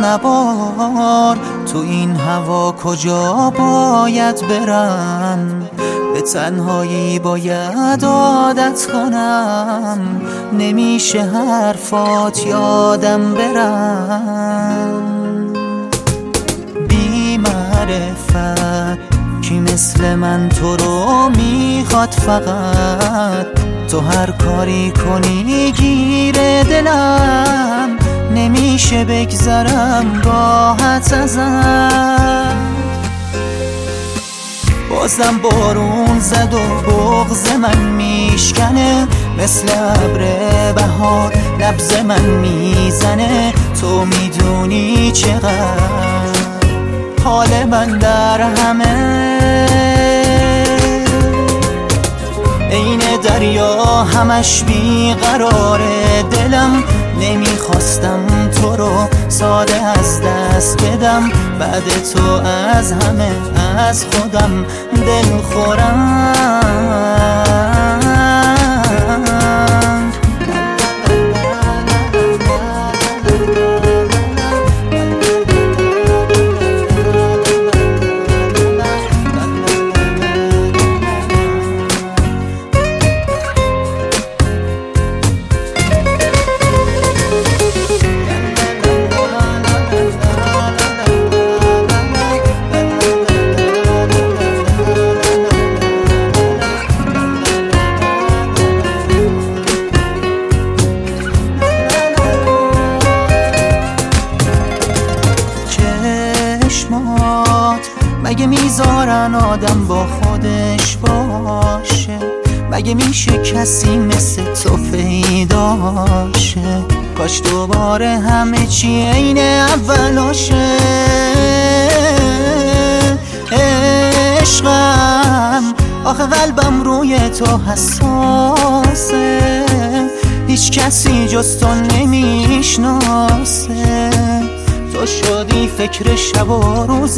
نبار، تو این هوا کجا باید برم؟ به تنهایی باید عادت کنم، نمیشه حرفات یادم برم. بی معرفت کی مثل من تو رو میخواد فقط، تو هر کاری کنی گیره دلم، نمیشه بگذرم راحت ازم. بازم بارون زد و بغض من میشکنه، مثل ابر بهار نبض من میزنه. تو میدونی چقدر حال من در همه، عین دریا همش بیقراره دلم. نمیخواستم تو رو ساده از دست بدم، بعد تو از همه از خودم دل خورم. مگه میذارن آدم با خودش باشه؟ مگه میشه کسی مثل تو پیداشه؟ کاش دوباره همه چی عین اولاشه. عشقم آخه قلبم روی تو حساسه، هیچ کسی جز تو نمیشناسه. تو شدی فکر شب و روزش،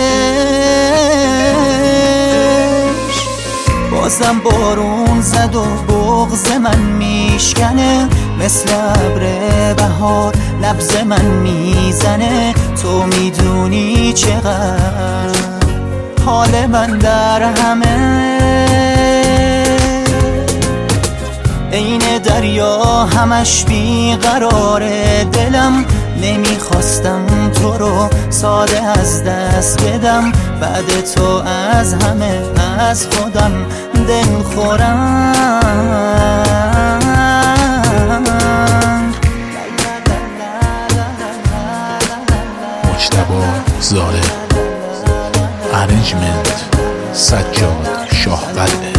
بازم بارون زد و بغض من میشکنه، مثل ابر بهار نبض من میزنه. تو میدونی چقدر حال من در همه، عین دریا همش بیقراره دلم. نمیخواستم تو رو ساده از دست بدم، بعد تو از همه از خودم دل خورم. مجتبی ظاهر، ارنجمنت سجاد شاه قلعه.